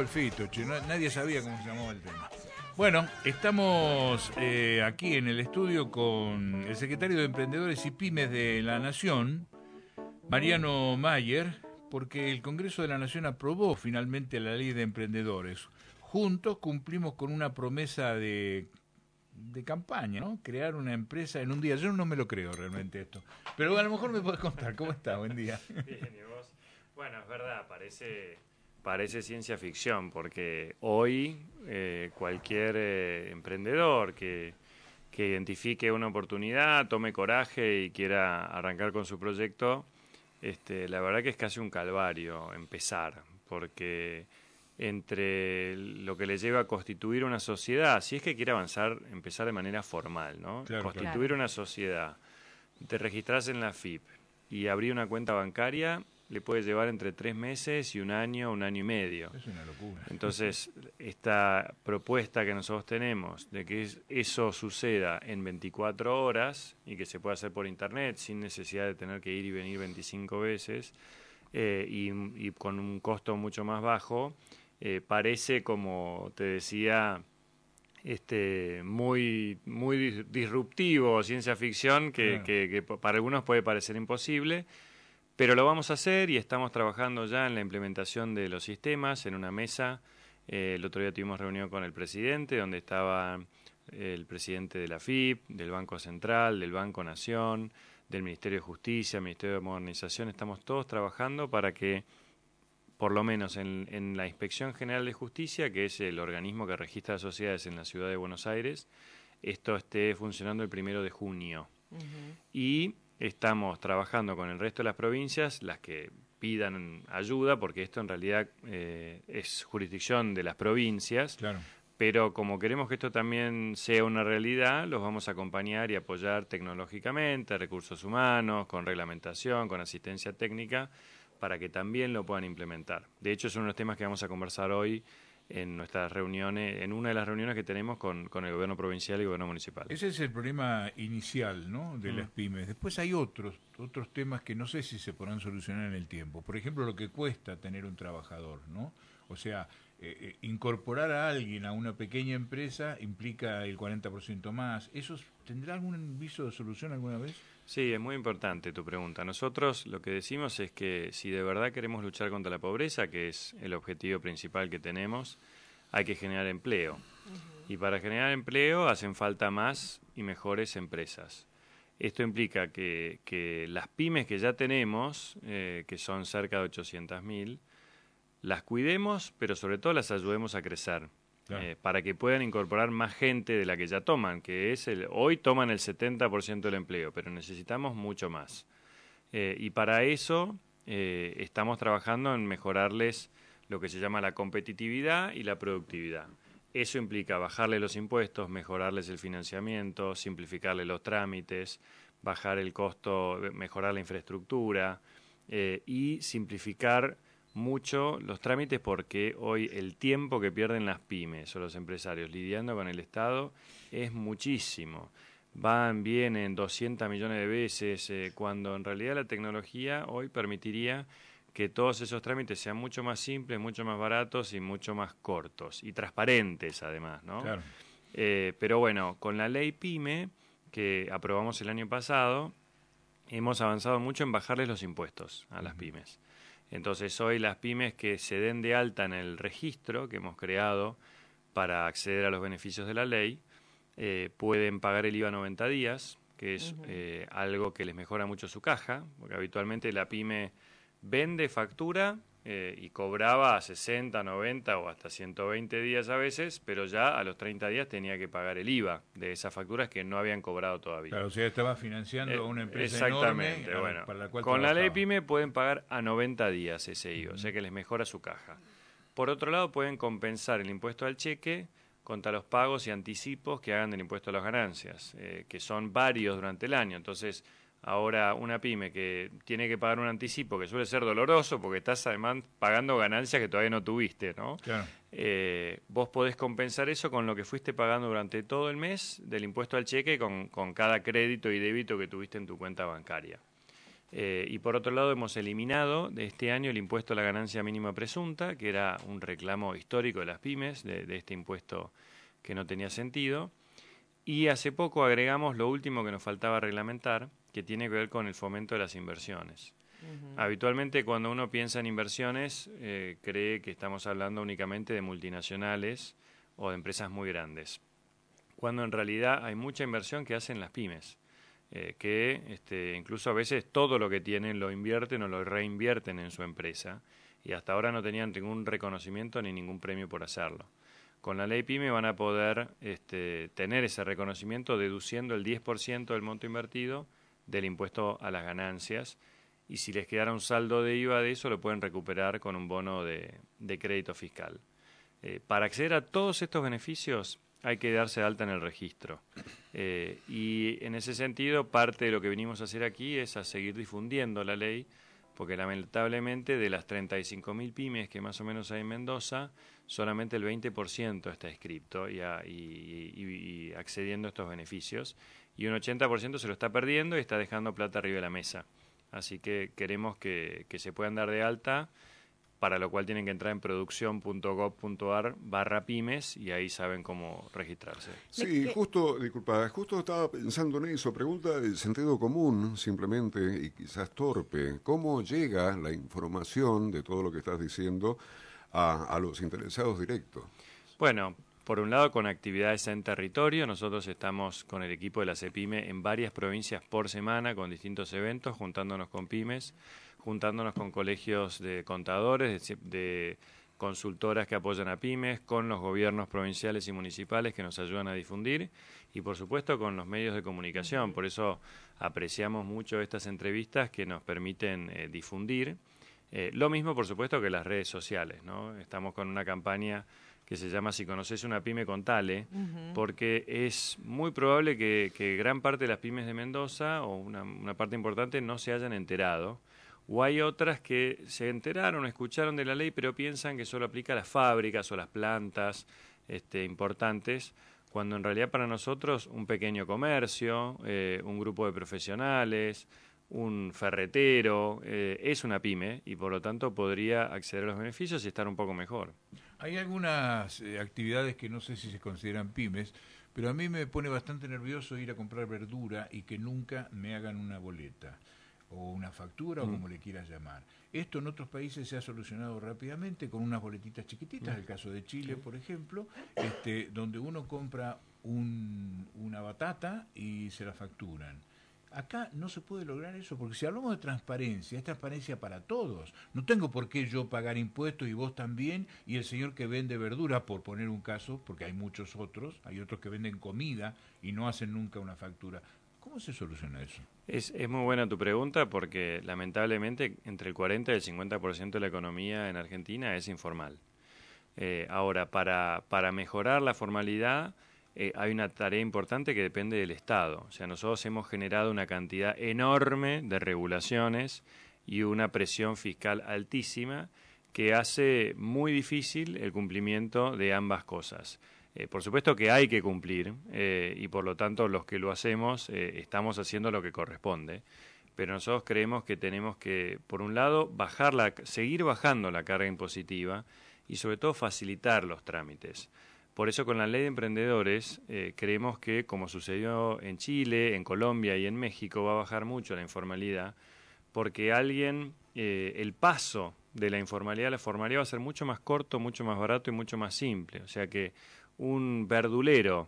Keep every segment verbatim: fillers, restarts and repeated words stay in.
el Fito, che, no, nadie sabía cómo se llamaba el tema. Bueno, estamos eh, aquí en el estudio con el secretario de Emprendedores y Pymes de la Nación, Mariano Mayer, porque el Congreso de la Nación aprobó finalmente la ley de emprendedores. Juntos cumplimos con una promesa de, de campaña, ¿no? Crear una empresa en un día. Yo no me lo creo realmente esto, pero a lo mejor me podés contar. ¿Cómo está? Buen día. Bien, ¿y vos? Bueno, es verdad, parece, parece ciencia ficción, porque hoy eh, cualquier eh, emprendedor que, que identifique una oportunidad, tome coraje y quiera arrancar con su proyecto, este, la verdad que es casi un calvario empezar, porque entre lo que le lleva a constituir una sociedad, si es que quiere avanzar, empezar de manera formal, ¿no? Claro, Constituir claro. una sociedad, te registras en la F I P y abrir una cuenta bancaria le puede llevar entre tres meses y un año, un año y medio. Es una locura. Entonces, esta propuesta que nosotros tenemos de que eso suceda en veinticuatro horas y que se pueda hacer por internet sin necesidad de tener que ir y venir veinticinco veces eh, y, y con un costo mucho más bajo, eh, parece, como te decía, este muy muy disruptivo, ciencia ficción, que, Claro. que, que para algunos puede parecer imposible. Pero lo vamos a hacer y estamos trabajando ya en la implementación de los sistemas en una mesa. Eh, el otro día tuvimos reunión con el presidente, donde estaba el presidente de la F I P, del Banco Central, del Banco Nación, del Ministerio de Justicia, Ministerio de Modernización. Estamos todos trabajando para que, por lo menos en, en la Inspección General de Justicia, que es el organismo que registra sociedades en la ciudad de Buenos Aires, esto esté funcionando el primero de junio. Uh-huh. Y estamos trabajando con el resto de las provincias, las que pidan ayuda, porque esto en realidad eh, es jurisdicción de las provincias, Claro. Pero como queremos que esto también sea una realidad, los vamos a acompañar y apoyar tecnológicamente, recursos humanos, con reglamentación, con asistencia técnica, para que también lo puedan implementar. De hecho, es uno de los temas que vamos a conversar hoy en nuestras reuniones, en una de las reuniones que tenemos con, con el gobierno provincial y el gobierno municipal. Ese es el problema inicial, ¿no?, de mm. las pymes. Después hay otros otros temas que no sé si se podrán solucionar en el tiempo. Por ejemplo, lo que cuesta tener un trabajador, ¿no? O sea, eh, eh, incorporar a alguien a una pequeña empresa implica el cuarenta por ciento más. ¿Eso tendrá algún viso de solución alguna vez? Sí, es muy importante tu pregunta. Nosotros lo que decimos es que si de verdad queremos luchar contra la pobreza, que es el objetivo principal que tenemos, hay que generar empleo. Uh-huh. Y para generar empleo hacen falta más y mejores empresas. Esto implica que, que las pymes que ya tenemos, eh, que son cerca de ochocientas mil, las cuidemos, pero sobre todo las ayudemos a crecer. Claro. Eh, para que puedan incorporar más gente de la que ya toman, que es el, hoy toman el setenta por ciento del empleo, pero necesitamos mucho más. Eh, y para eso eh, estamos trabajando en mejorarles lo que se llama la competitividad y la productividad. Eso implica bajarle los impuestos, mejorarles el financiamiento, simplificarles los trámites, bajar el costo, mejorar la infraestructura eh, y simplificar mucho los trámites, porque hoy el tiempo que pierden las pymes o los empresarios lidiando con el Estado es muchísimo. Van, vienen doscientos millones de veces, eh, cuando en realidad la tecnología hoy permitiría que todos esos trámites sean mucho más simples, mucho más baratos y mucho más cortos y transparentes además, ¿no? Claro. Eh, pero bueno, con la ley PYME que aprobamos el año pasado, hemos avanzado mucho en bajarles los impuestos a las pymes. Entonces hoy las pymes que se den de alta en el registro que hemos creado para acceder a los beneficios de la ley, eh, pueden pagar el I V A noventa días, que es uh-huh. eh, algo que les mejora mucho su caja, porque habitualmente la pyme vende, factura eh, y cobraba a sesenta, noventa o hasta ciento veinte días a veces, pero ya a los treinta días tenía que pagar el I V A de esas facturas que no habían cobrado todavía. Claro, o sea, estaba financiando eh, a una empresa exactamente, enorme bueno, para la cual con trabajaba. la ley PYME pueden pagar a noventa días ese I V A, uh-huh. o sea que les mejora su caja. Por otro lado, pueden compensar el impuesto al cheque contra los pagos y anticipos que hagan del impuesto a las ganancias, eh, que son varios durante el año. Entonces, ahora una pyme que tiene que pagar un anticipo, que suele ser doloroso porque estás además pagando ganancias que todavía no tuviste, ¿no? Claro. Eh, vos podés compensar eso con lo que fuiste pagando durante todo el mes del impuesto al cheque, con, con cada crédito y débito que tuviste en tu cuenta bancaria. Eh, y por otro lado hemos eliminado de este año el impuesto a la ganancia mínima presunta, que era un reclamo histórico de las pymes, de, de este impuesto que no tenía sentido. Y hace poco agregamos lo último que nos faltaba reglamentar, que tiene que ver con el fomento de las inversiones. Uh-huh. Habitualmente cuando uno piensa en inversiones, eh, cree que estamos hablando únicamente de multinacionales o de empresas muy grandes, cuando en realidad hay mucha inversión que hacen las pymes. Eh, que este, incluso a veces todo lo que tienen lo invierten o lo reinvierten en su empresa y hasta ahora no tenían ningún reconocimiento ni ningún premio por hacerlo. Con la ley PYME van a poder este, tener ese reconocimiento deduciendo el diez por ciento del monto invertido del impuesto a las ganancias y si les quedara un saldo de I V A de eso lo pueden recuperar con un bono de, de crédito fiscal. Eh, para acceder a todos estos beneficios hay que darse de alta en el registro. Eh, y en ese sentido, parte de lo que venimos a hacer aquí es a seguir difundiendo la ley, porque lamentablemente de las treinta y cinco mil pymes que más o menos hay en Mendoza, solamente el veinte por ciento está inscripto y, a, y, y, y accediendo a estos beneficios, y un ochenta por ciento se lo está perdiendo y está dejando plata arriba de la mesa. Así que queremos que, que se puedan dar de alta, para lo cual tienen que entrar en producción punto gob punto ar barra pymes y ahí saben cómo registrarse. Sí, justo, disculpa, justo estaba pensando en eso, pregunta de sentido común simplemente y quizás torpe, ¿cómo llega la información de todo lo que estás diciendo a, a los interesados directos? Bueno, por un lado con actividades en territorio, nosotros estamos con el equipo de la CEPYME en varias provincias por semana con distintos eventos, juntándonos con pymes, juntándonos con colegios de contadores, de, de consultoras que apoyan a pymes, con los gobiernos provinciales y municipales que nos ayudan a difundir y por supuesto con los medios de comunicación. Por eso apreciamos mucho estas entrevistas que nos permiten eh, difundir. Eh, lo mismo por supuesto que las redes sociales, ¿no? Estamos con una campaña que se llama Si conoces una pyme, contale, uh-huh. porque es muy probable que, que gran parte de las pymes de Mendoza o una, una parte importante no se hayan enterado. O hay otras que se enteraron, escucharon de la ley, pero piensan que solo aplica a las fábricas o las plantas este, importantes, cuando en realidad para nosotros un pequeño comercio, eh, un grupo de profesionales, un ferretero, eh, es una pyme y por lo tanto podría acceder a los beneficios y estar un poco mejor. Hay algunas eh, actividades que no sé si se consideran pymes, pero a mí me pone bastante nervioso ir a comprar verdura y que nunca me hagan una boleta o una factura mm. o como le quieras llamar. Esto en otros países se ha solucionado rápidamente con unas boletitas chiquititas, mm. el caso de Chile, por ejemplo, este, donde uno compra un, una batata y se la facturan. Acá no se puede lograr eso, porque si hablamos de transparencia, es transparencia para todos. No tengo por qué yo pagar impuestos y vos también, y el señor que vende verdura, por poner un caso, porque hay muchos otros, hay otros que venden comida y no hacen nunca una factura. ¿Cómo se soluciona eso? Es, es muy buena tu pregunta porque lamentablemente entre el cuarenta y el cincuenta por ciento de la economía en Argentina es informal. Eh, ahora, para, para mejorar la formalidad eh, hay una tarea importante que depende del Estado. O sea, nosotros hemos generado una cantidad enorme de regulaciones y una presión fiscal altísima que hace muy difícil el cumplimiento de ambas cosas. Eh, por supuesto que hay que cumplir eh, y por lo tanto los que lo hacemos eh, estamos haciendo lo que corresponde, pero nosotros creemos que tenemos que, por un lado, bajar la, seguir bajando la carga impositiva y sobre todo facilitar los trámites. Por eso con la ley de emprendedores eh, creemos que, como sucedió en Chile, en Colombia y en México, va a bajar mucho la informalidad, porque alguien, eh, el paso de la informalidad a la formalidad va a ser mucho más corto, mucho más barato y mucho más simple. O sea que un verdulero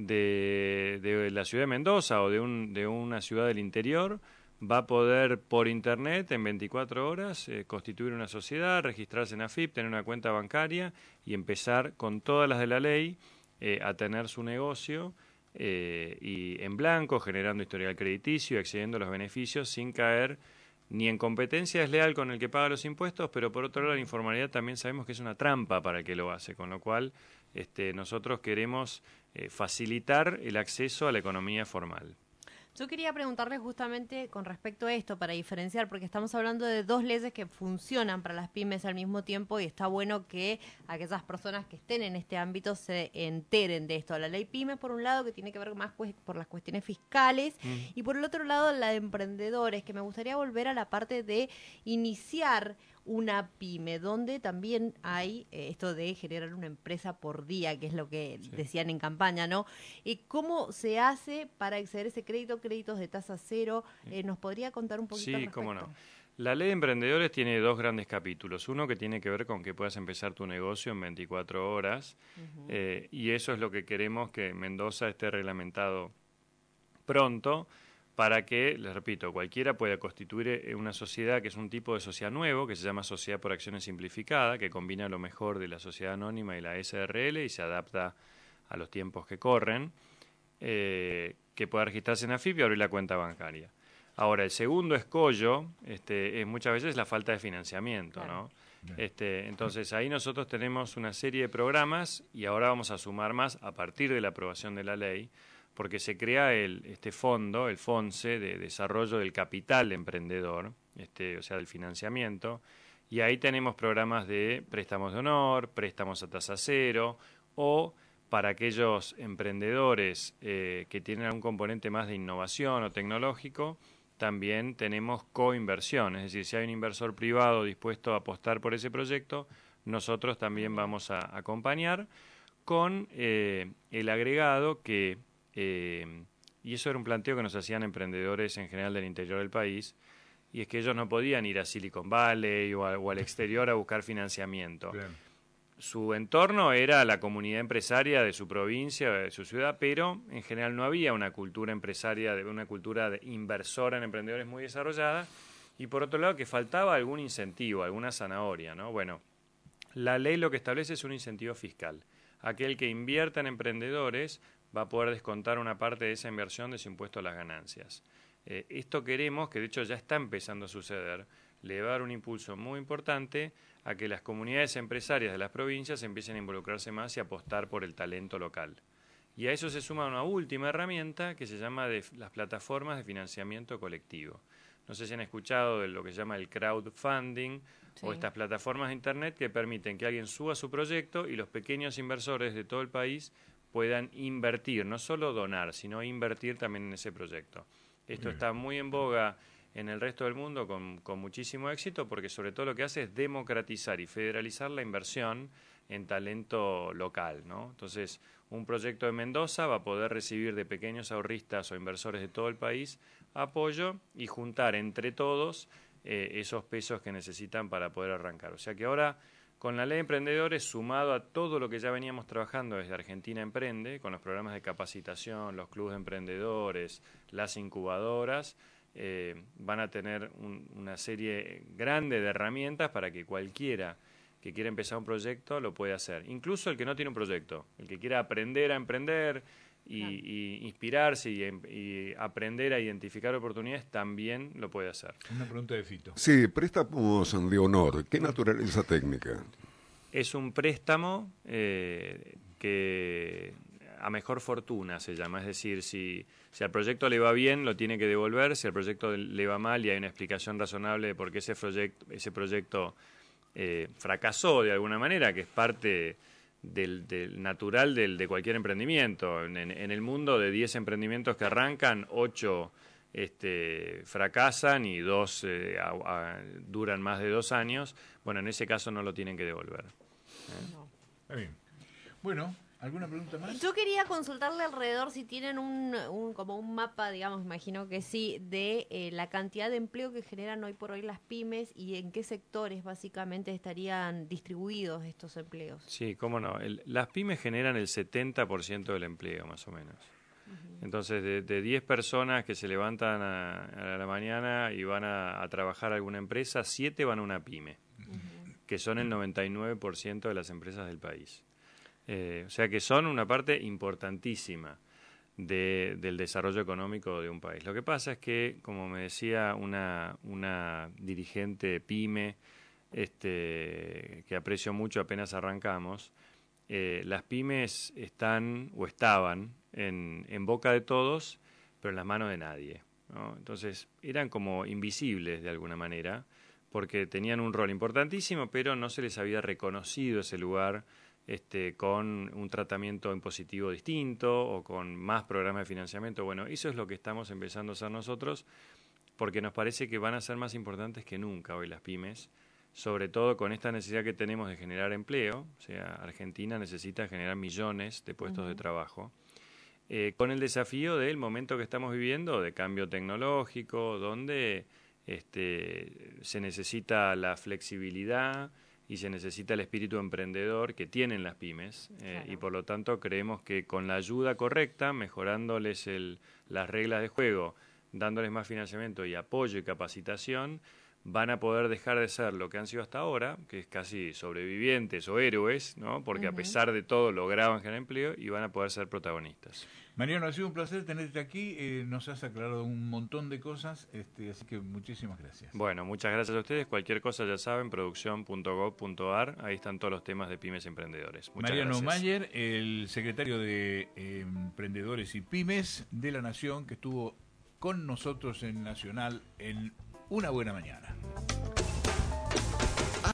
de, de la ciudad de Mendoza o de, un, de una ciudad del interior va a poder por internet en veinticuatro horas eh, constituir una sociedad, registrarse en A F I P, tener una cuenta bancaria y empezar con todas las de la ley eh, a tener su negocio eh, y en blanco, generando historial crediticio y accediendo a los beneficios sin caer ni en competencia desleal con el que paga los impuestos, pero por otro lado la informalidad también sabemos que es una trampa para el que lo hace, con lo cual este, nosotros queremos eh, facilitar el acceso a la economía formal. Yo quería preguntarle justamente con respecto a esto, para diferenciar, porque estamos hablando de dos leyes que funcionan para las pymes al mismo tiempo y está bueno que aquellas personas que estén en este ámbito se enteren de esto. La ley pymes, por un lado, que tiene que ver más pues, por las cuestiones fiscales, mm. y por el otro lado, la de emprendedores, que me gustaría volver a la parte de iniciar una pyme, donde también hay eh, esto de generar una empresa por día, que es lo que sí. decían en campaña, ¿no? ¿Y cómo se hace para acceder a ese crédito, créditos de tasa cero? Eh, ¿Nos podría contar un poquito Sí, al respecto? cómo no. La ley de emprendedores tiene dos grandes capítulos. Uno que tiene que ver con que puedas empezar tu negocio en veinticuatro horas, uh-huh. eh, y eso es lo que queremos que Mendoza esté reglamentado pronto, para que, les repito, cualquiera pueda constituir una sociedad que es un tipo de sociedad nuevo, que se llama Sociedad por Acciones Simplificada, que combina lo mejor de la sociedad anónima y la S R L y se adapta a los tiempos que corren, eh, que pueda registrarse en AFIP y abrir la cuenta bancaria. Ahora, el segundo escollo este, es muchas veces la falta de financiamiento, claro. ¿no? Este, entonces, ahí nosotros tenemos una serie de programas y ahora vamos a sumar más a partir de la aprobación de la ley, porque se crea el, este fondo, el FONSE, de desarrollo del capital emprendedor, este, o sea, del financiamiento, y ahí tenemos programas de préstamos de honor, préstamos a tasa cero, o para aquellos emprendedores eh, que tienen algún componente más de innovación o tecnológico, también tenemos coinversión, es decir, si hay un inversor privado dispuesto a apostar por ese proyecto, nosotros también vamos a acompañar con eh, el agregado que... Eh, y eso era un planteo que nos hacían emprendedores en general del interior del país, y es que ellos no podían ir a Silicon Valley o, a, o al exterior a buscar financiamiento. Bien. Su entorno era la comunidad empresaria de su provincia, de su ciudad, pero en general no había una cultura empresaria, una cultura de inversora en emprendedores muy desarrollada, y por otro lado que faltaba algún incentivo, alguna zanahoria, ¿no? Bueno, la ley lo que establece es un incentivo fiscal. Aquel que invierta en emprendedores va a poder descontar una parte de esa inversión de su impuesto a las ganancias. Eh, esto queremos, que de hecho ya está empezando a suceder, le va a dar un impulso muy importante a que las comunidades empresarias de las provincias empiecen a involucrarse más y a apostar por el talento local. Y a eso se suma una última herramienta que se llama de las plataformas de financiamiento colectivo. No sé si han escuchado de lo que se llama el crowdfunding, sí. o estas plataformas de internet que permiten que alguien suba su proyecto y los pequeños inversores de todo el país puedan invertir, no solo donar, sino invertir también en ese proyecto. Esto Bien. está muy en boga en el resto del mundo con, con muchísimo éxito, porque sobre todo lo que hace es democratizar y federalizar la inversión en talento local, ¿no? Entonces, un proyecto de Mendoza va a poder recibir de pequeños ahorristas o inversores de todo el país apoyo y juntar entre todos eh, esos pesos que necesitan para poder arrancar. O sea que ahora, con la ley de emprendedores, sumado a todo lo que ya veníamos trabajando desde Argentina Emprende, con los programas de capacitación, los clubes de emprendedores, las incubadoras, eh, van a tener un, una serie grande de herramientas para que cualquiera que quiera empezar un proyecto lo pueda hacer. Incluso el que no tiene un proyecto, el que quiera aprender a emprender y, claro. y inspirarse y, y aprender a identificar oportunidades, también lo puede hacer. Una pregunta de Fito. Sí, préstamos de honor. ¿Qué naturaleza técnica? Es un préstamo eh, que a mejor fortuna se llama. Es decir, si, si al proyecto le va bien, lo tiene que devolver. Si al proyecto le va mal y hay una explicación razonable de por qué ese, proyecto, ese proyecto eh, fracasó de alguna manera, que es parte del, del natural del, de cualquier emprendimiento. En, en el mundo de diez emprendimientos que arrancan, ocho este, fracasan y dos eh, a, a, duran más de dos años. Bueno, en ese caso no lo tienen que devolver. ¿Eh? No. Está bien. Bueno, ¿alguna pregunta más? Yo quería consultarle alrededor si tienen un, un como un mapa, digamos, imagino que sí, de eh, la cantidad de empleo que generan hoy por hoy las pymes y en qué sectores básicamente estarían distribuidos estos empleos. Sí, cómo no. El, las pymes generan el setenta por ciento del empleo, más o menos. Uh-huh. Entonces, de, de diez personas que se levantan a, a la mañana y van a, a trabajar a alguna empresa, siete van a una pyme, uh-huh. que son el noventa y nueve por ciento de las empresas del país. Eh, o sea que son una parte importantísima de, del desarrollo económico de un país. Lo que pasa es que, como me decía una, una dirigente pyme, este, que aprecio mucho apenas arrancamos, eh, las pymes están o estaban en, en boca de todos, pero en las manos de nadie, ¿no? Entonces eran como invisibles de alguna manera, porque tenían un rol importantísimo, pero no se les había reconocido ese lugar este, con un tratamiento impositivo distinto o con más programas de financiamiento. Bueno, eso es lo que estamos empezando a hacer nosotros, porque nos parece que van a ser más importantes que nunca hoy las pymes, sobre todo con esta necesidad que tenemos de generar empleo. O sea, Argentina necesita generar millones de puestos uh-huh. de trabajo, eh, con el desafío del momento que estamos viviendo de cambio tecnológico, donde este, se necesita la flexibilidad y se necesita el espíritu emprendedor que tienen las pymes, eh, claro. y por lo tanto creemos que con la ayuda correcta, mejorándoles el, las reglas de juego, dándoles más financiamiento y apoyo y capacitación, van a poder dejar de ser lo que han sido hasta ahora, que es casi sobrevivientes o héroes, ¿no? Porque uh-huh. a pesar de todo lograban generar empleo y van a poder ser protagonistas. Mariano, ha sido un placer tenerte aquí, eh, nos has aclarado un montón de cosas, este, así que muchísimas gracias. Bueno, muchas gracias a ustedes. Cualquier cosa ya saben, producción punto gob punto ar, ahí están todos los temas de pymes y emprendedores. Muchas Mariano gracias. Mayer, el secretario de eh, Emprendedores y Pymes de la Nación, que estuvo con nosotros en Nacional en Una Buena Mañana.